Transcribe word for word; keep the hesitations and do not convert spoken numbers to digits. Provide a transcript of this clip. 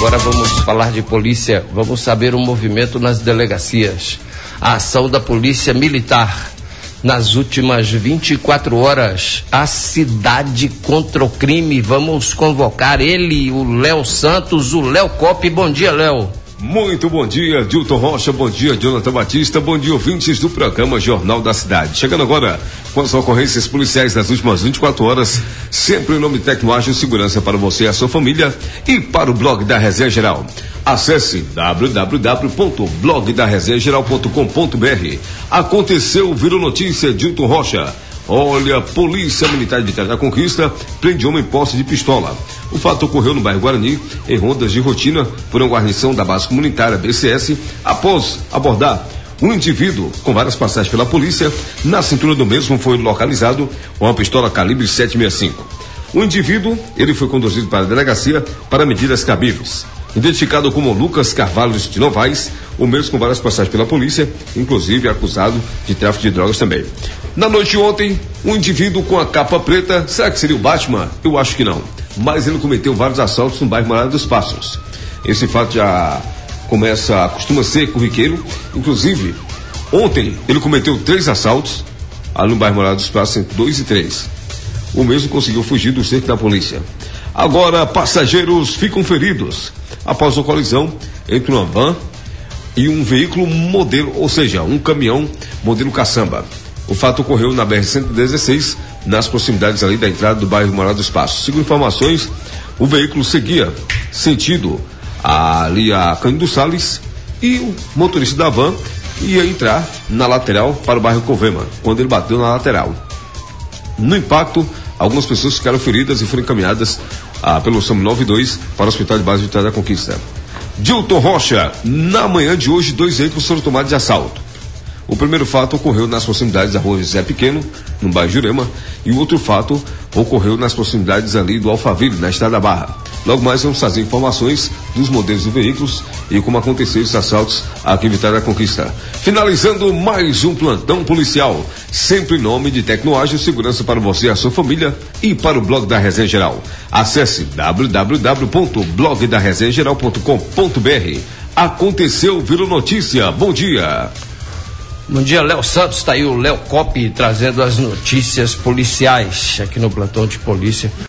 Agora vamos falar de polícia, vamos saber o movimento nas delegacias. A ação da Polícia Militar. Nas últimas vinte e quatro horas, a cidade contra o crime. Vamos convocar ele, o Léo Santos, o Léo Cop. Bom dia, Léo. Muito bom dia, Dilton Rocha, bom dia, Jonathan Batista, bom dia, ouvintes do programa Jornal da Cidade. Chegando agora com as ocorrências policiais das últimas vinte e quatro horas, sempre em nome de Tecnoagem Segurança para você e a sua família e para o blog da Resenha Geral. Acesse w w w ponto blog da resenha geral ponto com ponto b r. Aconteceu, virou notícia, Dilton Rocha. Olha, Polícia Militar de Vitória da Conquista prende homem em posse de pistola. O fato ocorreu no bairro Guarani, em rondas de rotina, por uma guarnição da base comunitária B C S, após abordar um indivíduo com várias passagens pela polícia. Na cintura do mesmo foi localizado uma pistola calibre sete sessenta e cinco. O indivíduo, ele foi conduzido para a delegacia para medidas cabíveis. Identificado como Lucas Carvalho de Novaes, o mesmo com várias passagens pela polícia, inclusive acusado de tráfico de drogas também. Na noite de ontem, um indivíduo com a capa preta, será que seria o Batman? Eu acho que não, mas ele cometeu vários assaltos no bairro Morada dos Passos. Esse fato já começa, costuma ser corriqueiro, inclusive, ontem ele cometeu três assaltos, ali no bairro Morada dos Passos, entre dois e três. O mesmo conseguiu fugir do cerco da polícia. Agora, passageiros ficam feridos após uma colisão entre uma van e um veículo modelo, ou seja, um caminhão modelo caçamba. O fato ocorreu na B R cento e dezesseis, nas proximidades ali da entrada do bairro Morada dos Passos. Segundo informações, o veículo seguia sentido ali a Cândido Salles e o motorista da van ia entrar na lateral para o bairro Covema, quando ele bateu na lateral. No impacto, algumas pessoas ficaram feridas e foram encaminhadas ah, pelo SAMU noventa e dois para o Hospital de Base de Vitória da Conquista. Dilton Rocha, na manhã de hoje, dois veículos foram tomados de assalto. O primeiro fato ocorreu nas proximidades da rua José Pequeno, no bairro Jurema, e o outro fato ocorreu nas proximidades ali do Alphaville, na Estrada Barra. Logo mais vamos trazer informações dos modelos de veículos e como aconteceram esses assaltos aqui em Vitória da Conquista. Finalizando mais um plantão policial, sempre em nome de Tecnoagem Segurança para você e a sua família e para o blog da Resenha Geral. Acesse w w w ponto blog da resenha geral ponto com ponto b r. Aconteceu, virou notícia. Bom dia. Bom dia, Léo Santos, está aí o Léo Cop trazendo as notícias policiais aqui no plantão de polícia.